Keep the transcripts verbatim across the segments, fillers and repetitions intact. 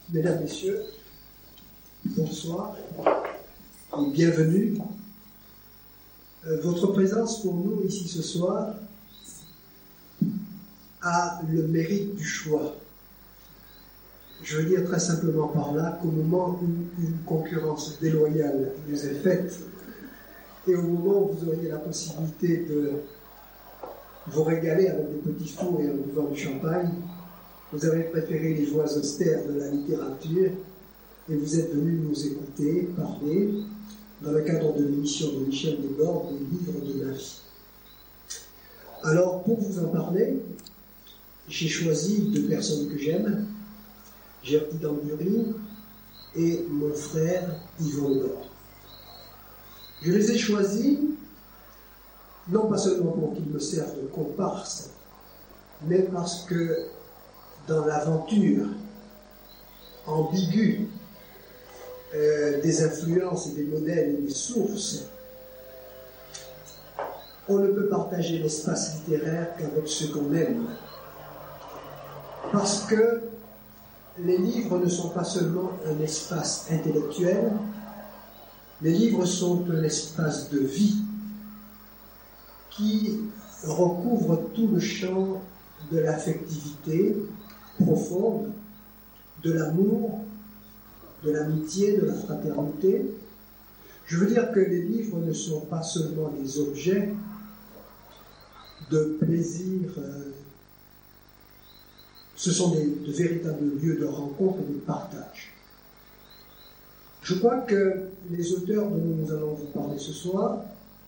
Mesdames, Messieurs, bonsoir et bienvenue. Euh, votre présence pour nous ici ce soir a le mérite du choix. Je veux dire très simplement par là qu'au moment où une concurrence déloyale nous est faite et au moment où vous auriez la possibilité de vous régaler avec des petits fours et en buvant du champagne, vous avez préféré les joies austères de la littérature et vous êtes venus nous écouter, parler, dans le cadre de l'émission de Michel Desbordes, des livres de ma vie. Alors, pour vous en parler, j'ai choisi deux personnes que j'aime, Gerty Dambury et mon frère Yvon Laure. Je les ai choisis, non pas seulement pour qu'ils me servent de comparse, mais parce que dans l'aventure ambiguë euh, des influences et des modèles et des sources, on ne peut partager l'espace littéraire qu'avec ceux qu'on aime. Parce que les livres ne sont pas seulement un espace intellectuel, les livres sont un espace de vie qui recouvre tout le champ de l'affectivité profonde, de l'amour, de l'amitié, de la fraternité. Je veux dire que les livres ne sont pas seulement des objets de plaisir, euh, ce sont des, de véritables lieux de rencontre et de partage. Je crois que les auteurs dont nous allons vous parler ce soir,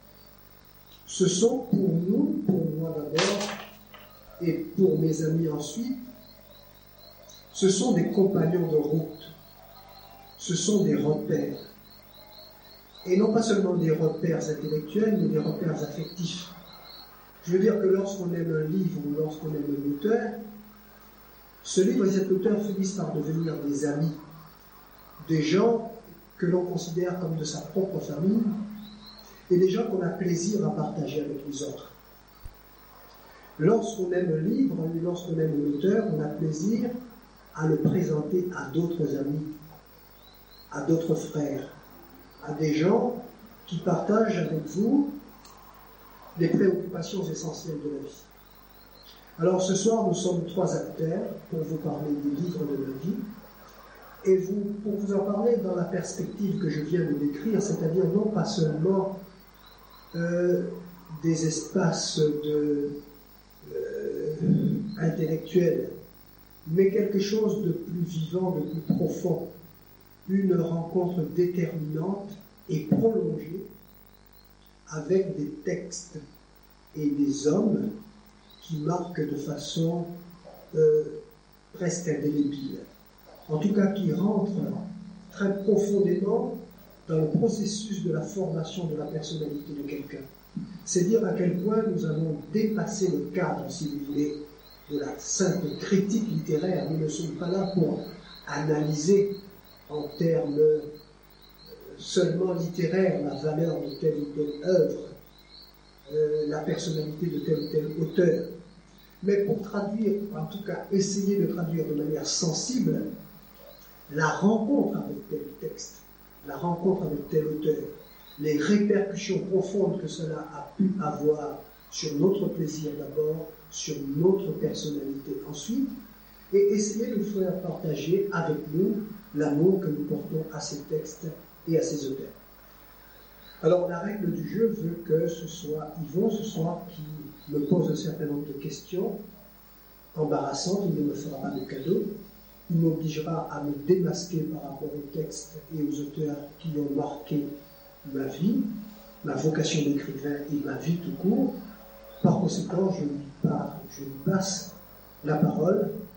ce sont pour nous, pour moi d'abord, et pour mes amis ensuite, ce sont des compagnons de route, ce sont des repères. Et non pas seulement des repères intellectuels, mais des repères affectifs. Je veux dire que lorsqu'on aime un livre ou lorsqu'on aime un auteur, ce livre et cet auteur finissent par devenir des amis, des gens que l'on considère comme de sa propre famille, et des gens qu'on a plaisir à partager avec les autres. Lorsqu'on aime un livre, lorsqu'on aime un auteur, on a plaisir à le présenter à d'autres amis, à d'autres frères, à des gens qui partagent avec vous les préoccupations essentielles de la vie. Alors ce soir, nous sommes trois acteurs pour vous parler des livres de ma vie, et vous, pour vous en parler dans la perspective que je viens de décrire, c'est-à-dire non pas seulement euh, des espaces de, euh, intellectuels, mais quelque chose de plus vivant, de plus profond, une rencontre déterminante et prolongée avec des textes et des hommes qui marquent de façon euh, presque indélébile, en tout cas qui rentrent très profondément dans le processus de la formation de la personnalité de quelqu'un. C'est dire à quel point nous allons dépasser le cadre, si vous voulez, de la simple critique littéraire. Nous ne sommes pas là pour analyser en termes seulement littéraires la valeur de telle ou telle œuvre, euh, la personnalité de tel ou tel auteur, mais pour traduire, en tout cas essayer de traduire de manière sensible la rencontre avec tel texte, la rencontre avec tel auteur, les répercussions profondes que cela a pu avoir sur notre plaisir d'abord, sur notre personnalité ensuite, et essayer de nous faire partager avec nous l'amour que nous portons à ces textes et à ces auteurs. Alors la règle du jeu veut que ce soit Yvon ce soir qui me pose un certain nombre de questions embarrassantes, il ne me fera pas de cadeau, il m'obligera à me démasquer par rapport aux textes et aux auteurs qui ont marqué ma vie, ma vocation d'écrivain et ma vie tout court. Par conséquent, je lui, par, je lui passe la parole